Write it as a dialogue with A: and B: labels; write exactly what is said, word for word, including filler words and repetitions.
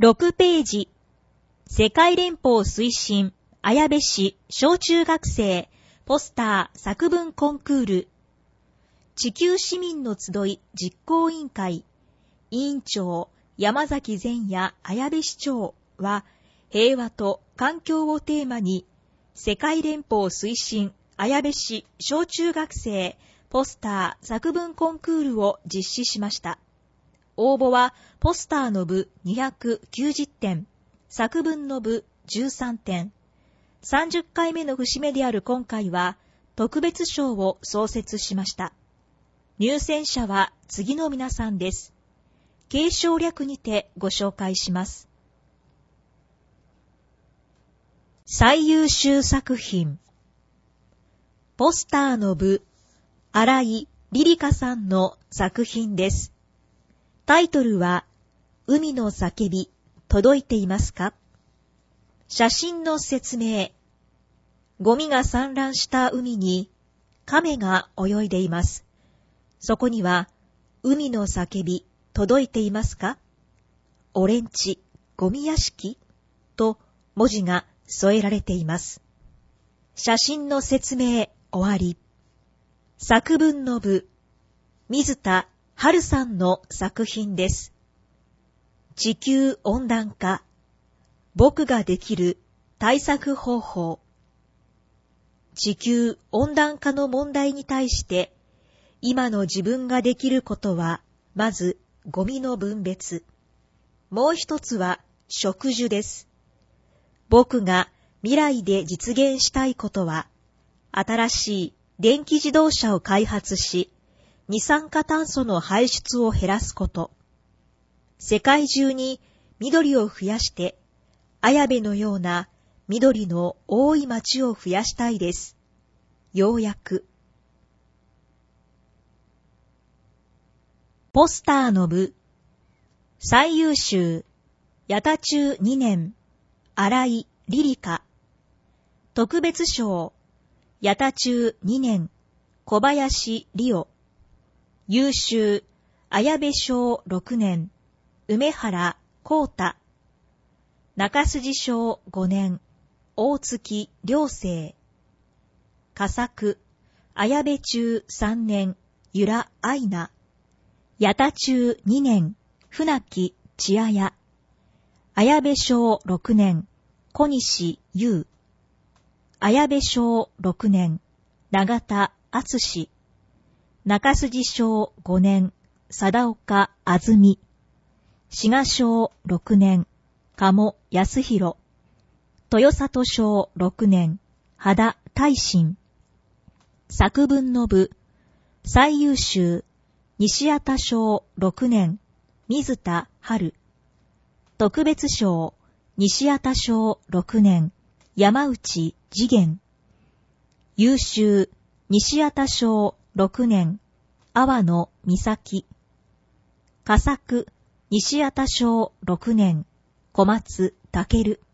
A: ろくページ、世界連邦推進綾部市小中学生ポスター作文コンクール、地球市民の集い実行委員会委員長山崎善也綾部市長は、平和と環境をテーマに世界連邦推進綾部市小中学生ポスター作文コンクールを実施しました。応募はポスターの部にひゃくきゅうじゅってん、作文の部じゅうさんてん。さんじゅっかいめの節目である今回は特別賞を創設しました。入選者は次の皆さんです。継承略にてご紹介します。最優秀作品。ポスターの部、新井リリカさんの作品です。タイトルは、海の叫び、届いていますか？写真の説明。ゴミが散乱した海に、亀が泳いでいます。そこには、海の叫び、届いていますか？俺んち、ゴミ屋敷と文字が添えられています。写真の説明、終わり。作文の部、水田春さんの作品です。地球温暖化、僕ができる対策方法。地球温暖化の問題に対して、今の自分ができることは、まずゴミの分別。もう一つは植樹です。僕が未来で実現したいことは、新しい電気自動車を開発し、二酸化炭素の排出を減らすこと。世界中に緑を増やして、綾部のような緑の多い町を増やしたいです。要約。ポスターの部、最優秀、八田中にねん、新井リリカ。特別賞、八田中にねん、小林理央。優秀、綾部賞ろくねん、梅原光太。中筋賞ごねん、大月良生。佳作、綾部中さんねん、由良愛菜。八田中にねん、船木千綾。綾部賞ろくねん、小西優。綾部賞ろくねん、永田敦。中筋賞ごねん、貞岡あずみ。滋賀賞ろくねん、鴨康弘。豊里賞ろくねん、羽田大臣。作文の部、最優秀、西谷田賞ろくねん、水田春。特別賞、西谷田賞ろくねん、山内次元。優秀、西谷田賞ろくねん、阿波野美咲。佳作、西谷田賞ろくねん、小松健。